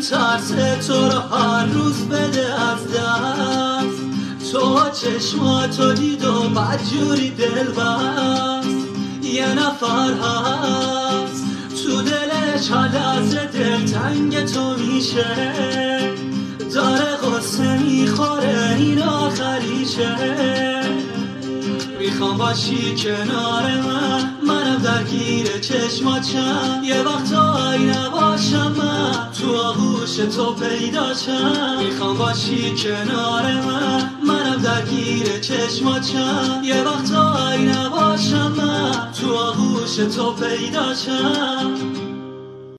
ترس تو رو هر روز بده از دست. تو چشماتو دید و بدجوری دل بست. یه نفر هست تو دلش هر لحظه دل تنگ تو میشه. داره قصه میخوره این آخریشه. میخوام باشی کنار منم درگیر چشماتم. یه وقتایی نباشم من تو آغوش تو پیداشم. میخوام باشی کنار منم درگیر چشماتم. یه وقتایی نباشم من تو آغوش تو پیداشم.